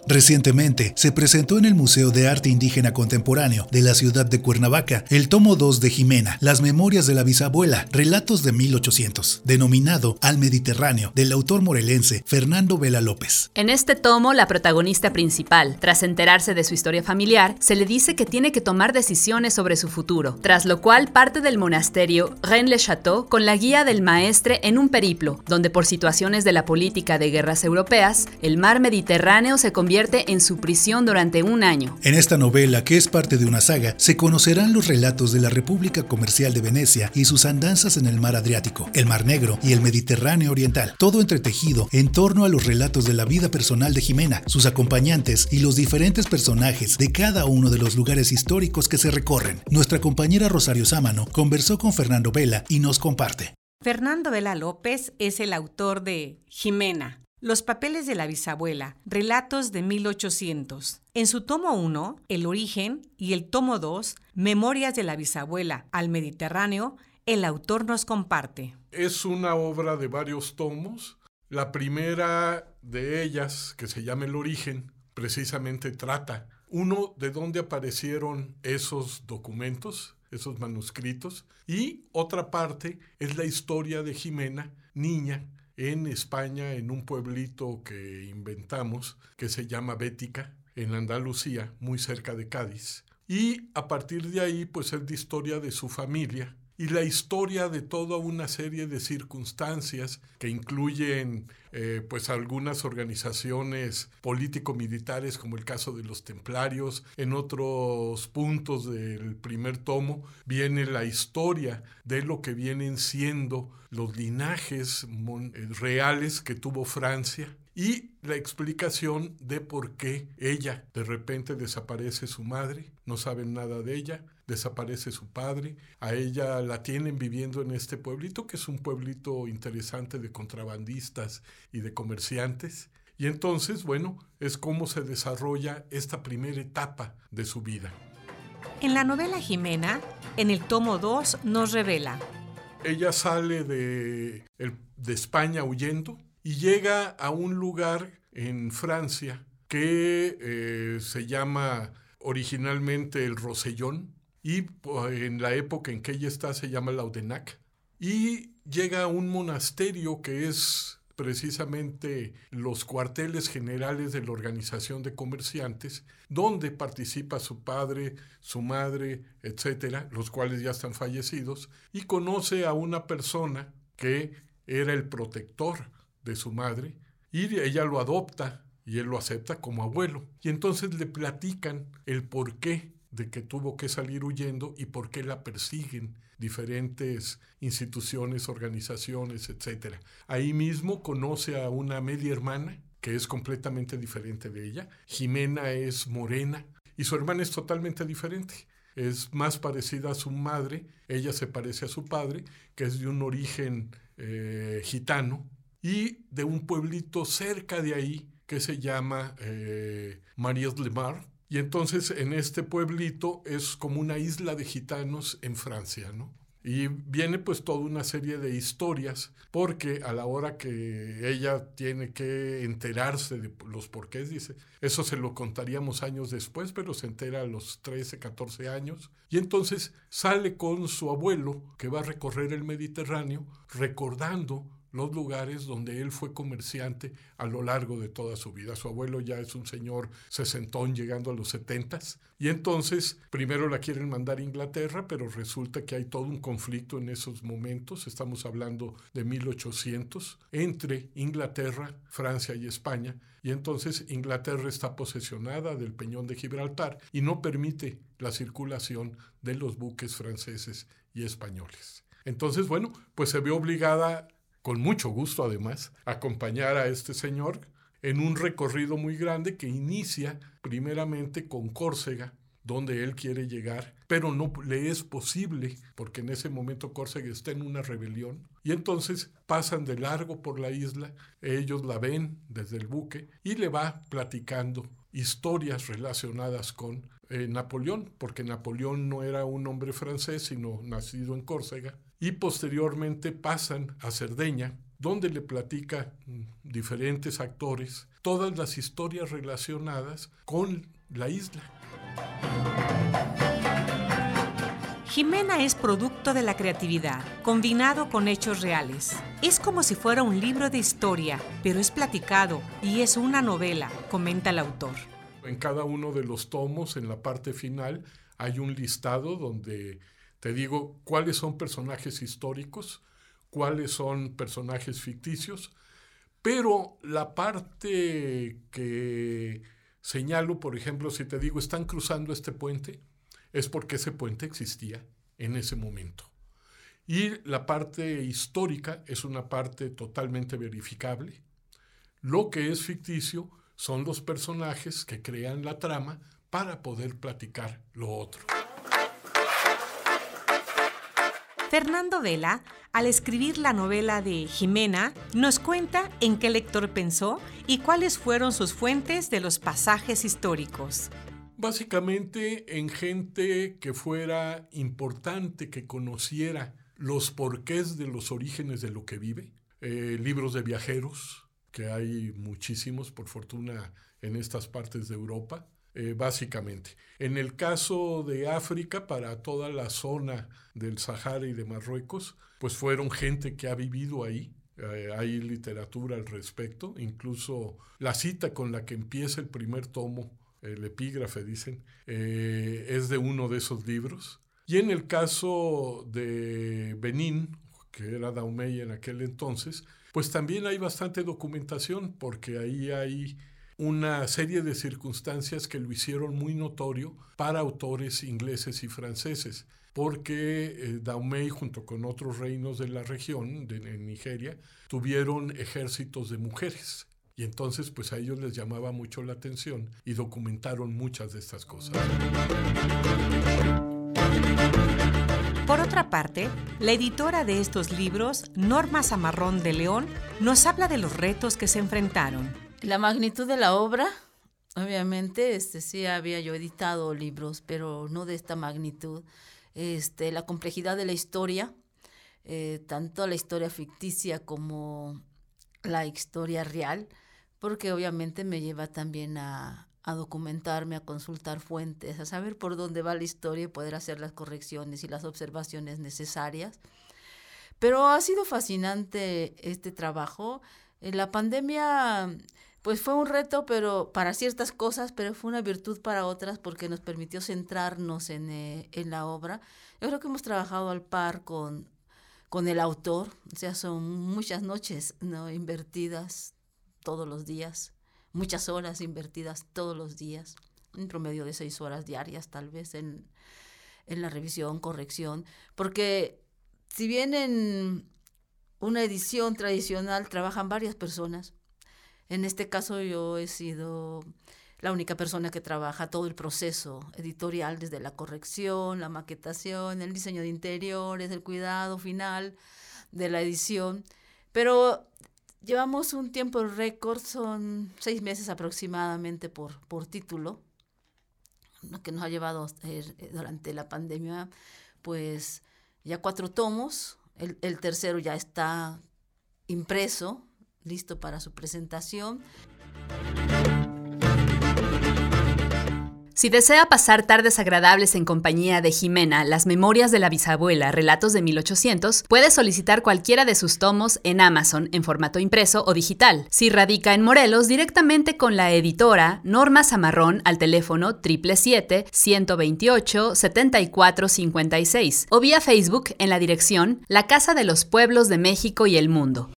Recientemente se presentó en el Museo de Arte Indígena Contemporáneo de la ciudad de Cuernavaca el tomo 2 de Jimena, Las Memorias de la Bisabuela, Relatos de 1800, denominado Al Mediterráneo, del autor morelense Fernando Vela López. En este tomo, la protagonista principal, tras enterarse de su historia familiar, se le dice que tiene que tomar decisiones sobre su futuro, tras lo cual parte del monasterio Rennes-le-Château con la guía del maestre en un periplo, donde por situaciones de la política de guerras europeas, el mar Mediterráneo se convierte en su prisión durante un año. En esta novela, que es parte de una saga, se conocerán los relatos de la República Comercial de Venecia y sus andanzas en el mar Adriático, el Mar Negro y el Mediterráneo Oriental, todo entretejido en torno a los relatos de la vida personal de Jimena, sus acompañantes y los diferentes personajes de cada uno de los lugares históricos que se recorren. Nuestra compañera Rosario Sámano conversó con Fernando Vela y nos comparte. Fernando Vela López es el autor de Jimena, Los papeles de la bisabuela, Relatos de 1800. En su tomo 1, El origen, y el tomo 2, Memorias de la bisabuela, Al Mediterráneo, el autor nos comparte. Es una obra de varios tomos. La primera de ellas, que se llama El origen, precisamente trata, uno, de dónde aparecieron esos documentos, esos manuscritos, y otra parte es la historia de Jimena, niña, en España, en un pueblito que inventamos, que se llama Bética, en Andalucía, muy cerca de Cádiz. Y a partir de ahí, pues es la historia de su familia y la historia de toda una serie de circunstancias que incluyen pues algunas organizaciones político-militares, como el caso de los templarios. En otros puntos del primer tomo viene la historia de lo que vienen siendo los linajes reales que tuvo Francia y la explicación de por qué ella de repente desaparece su madre, no saben nada de ella, desaparece su padre, a ella la tienen viviendo en este pueblito, que es un pueblito interesante de contrabandistas y de comerciantes, y entonces, bueno, es cómo se desarrolla esta primera etapa de su vida. En la novela Jimena, en el tomo 2, nos revela. Ella sale de España huyendo y llega a un lugar en Francia que se llama originalmente el Rosellón, y en la época en que ella está se llama Laudenac, y llega a un monasterio que es precisamente los cuarteles generales de la Organización de Comerciantes, donde participa su padre, su madre, etcétera, los cuales ya están fallecidos, y conoce a una persona que era el protector de su madre, y ella lo adopta y él lo acepta como abuelo. Y entonces le platican el porqué de que tuvo que salir huyendo y por qué la persiguen diferentes instituciones, organizaciones, etc. Ahí mismo conoce a una media hermana que es completamente diferente de ella. Jimena es morena y su hermana es totalmente diferente. Es más parecida a su madre, ella se parece a su padre, que es de un origen gitano y de un pueblito cerca de ahí que se llama Mariez-le-Mar. Y entonces en este pueblito es como una isla de gitanos en Francia, ¿no? Y viene pues toda una serie de historias, porque a la hora que ella tiene que enterarse de los porqués, dice, eso se lo contaríamos años después, pero se entera a los 13, 14 años, y entonces sale con su abuelo, que va a recorrer el Mediterráneo, recordando los lugares donde él fue comerciante a lo largo de toda su vida. Su abuelo ya es un señor sesentón llegando a los 70s, y entonces primero la quieren mandar a Inglaterra, pero resulta que hay todo un conflicto en esos momentos, estamos hablando de 1800, entre Inglaterra, Francia y España, y entonces Inglaterra está posesionada del Peñón de Gibraltar y no permite la circulación de los buques franceses y españoles. Entonces, bueno, pues se ve obligada, con mucho gusto además, acompañar a este señor en un recorrido muy grande que inicia primeramente con Córcega, donde él quiere llegar, pero no le es posible, porque en ese momento Córcega está en una rebelión, y entonces pasan de largo por la isla, ellos la ven desde el buque, y le va platicando historias relacionadas con Napoleón, porque Napoleón no era un hombre francés, sino nacido en Córcega, y posteriormente pasan a Cerdeña, donde le platica diferentes actores todas las historias relacionadas con la isla. Jimena es producto de la creatividad, combinado con hechos reales. Es como si fuera un libro de historia, pero es platicado y es una novela, comenta el autor. En cada uno de los tomos, en la parte final, hay un listado donde te digo cuáles son personajes históricos, cuáles son personajes ficticios, pero la parte que señalo, por ejemplo, si te digo están cruzando este puente, es porque ese puente existía en ese momento. Y la parte histórica es una parte totalmente verificable. Lo que es ficticio son los personajes que crean la trama para poder platicar lo otro. Fernando Vela, al escribir la novela de Jimena, nos cuenta en qué lector pensó y cuáles fueron sus fuentes de los pasajes históricos. Básicamente en gente que fuera importante, que conociera los porqués de los orígenes de lo que vive. Libros de viajeros, que hay muchísimos, por fortuna, en estas partes de Europa, básicamente. En el caso de África, para toda la zona del Sahara y de Marruecos, pues fueron gente que ha vivido ahí. Hay literatura al respecto, incluso la cita con la que empieza el primer tomo, el epígrafe, dicen, es de uno de esos libros. Y en el caso de Benín, que era Dahomey en aquel entonces, pues también hay bastante documentación, porque ahí hay una serie de circunstancias que lo hicieron muy notorio para autores ingleses y franceses, porque Dahomey, junto con otros reinos de la región, en Nigeria, tuvieron ejércitos de mujeres. Y entonces, pues a ellos les llamaba mucho la atención y documentaron muchas de estas cosas. Por otra parte, la editora de estos libros, Norma Zamarrón de León, nos habla de los retos que se enfrentaron. La magnitud de la obra, obviamente, sí había yo editado libros, pero no de esta magnitud. La complejidad de la historia, tanto la historia ficticia como la historia real, porque obviamente me lleva también a documentarme, a consultar fuentes, a saber por dónde va la historia y poder hacer las correcciones y las observaciones necesarias. Pero ha sido fascinante este trabajo. La pandemia pues fue un reto pero para ciertas cosas, pero fue una virtud para otras porque nos permitió centrarnos en la obra. Yo creo que hemos trabajado al par con el autor, o sea, son muchas noches, ¿no?, invertidas todos los días, muchas horas invertidas todos los días, un promedio de 6 horas diarias tal vez en la revisión, corrección, porque si bien en una edición tradicional trabajan varias personas, en este caso yo he sido la única persona que trabaja todo el proceso editorial, desde la corrección, la maquetación, el diseño de interiores, el cuidado final de la edición, pero llevamos un tiempo récord, son 6 meses aproximadamente por título, lo que nos ha llevado durante la pandemia, pues ya 4 tomos, el tercero ya está impreso, listo para su presentación. Si desea pasar tardes agradables en compañía de Jimena, Las Memorias de la Bisabuela, Relatos de 1800, puede solicitar cualquiera de sus tomos en Amazon en formato impreso o digital. Si radica en Morelos, directamente con la editora Norma Zamarrón al teléfono 777-128-7456 o vía Facebook en la dirección La Casa de los Pueblos de México y el Mundo.